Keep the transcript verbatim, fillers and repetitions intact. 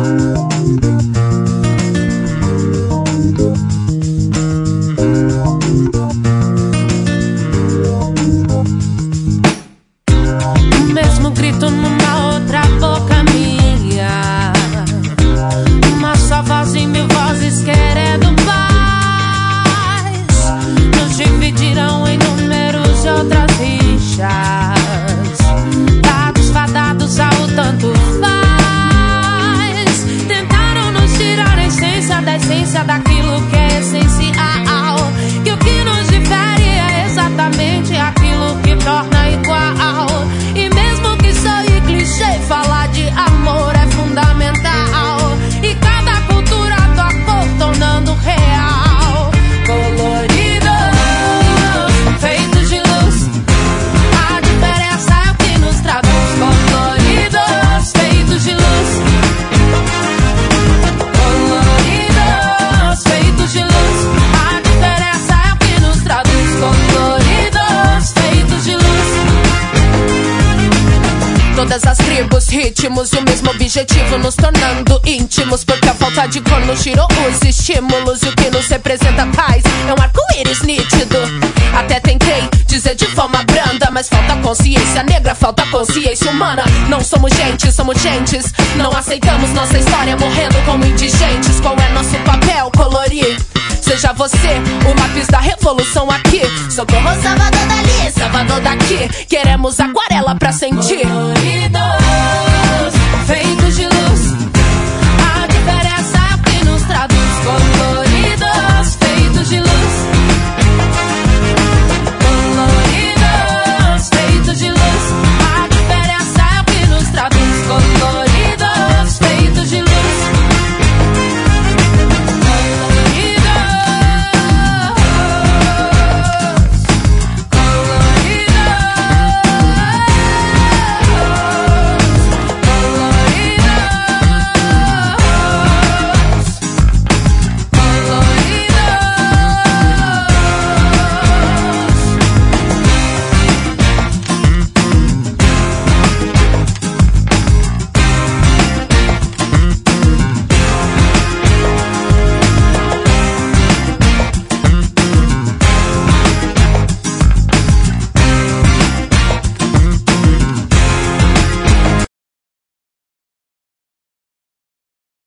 Mesmo grito numa outra boca minha, uma só voz e mil vozes querendo paz, nos dividirão em números e outras rixas, dados fadados ao tanto faz. Tentaram nos tirar a essência da essência daquilo que é essencial, que o que nos difere é exatamente aquilo que torna igual. E mesmo que soe clichê, falar de amor é fundamental, e cada cultura toca tornando real. Colorido, feitos de luz, a diferença é o que nos traduz. Coloridos, feitos de luz, coloridos, feitos de luz, a diferença é o que nos traduz. Coloridos, feitos de luz. Todas as tribos, ritmos, o mesmo objetivo, nos tornando íntimos, porque a falta de cor nos tirou os estímulos, e o que nos representa paz é um arco-íris nítido. Até tentei dizer de forma branda, mas falta consciência negra, falta consciência humana. Não somos gente, somos gentes, não aceitamos nossa história morrendo como indigentes. Qual é nosso papel? Colorir. Seja você o lápis da revolução aqui. Socorro, Salvador dali, Salvador daqui. Queremos aquarela pra sentir. Colorido.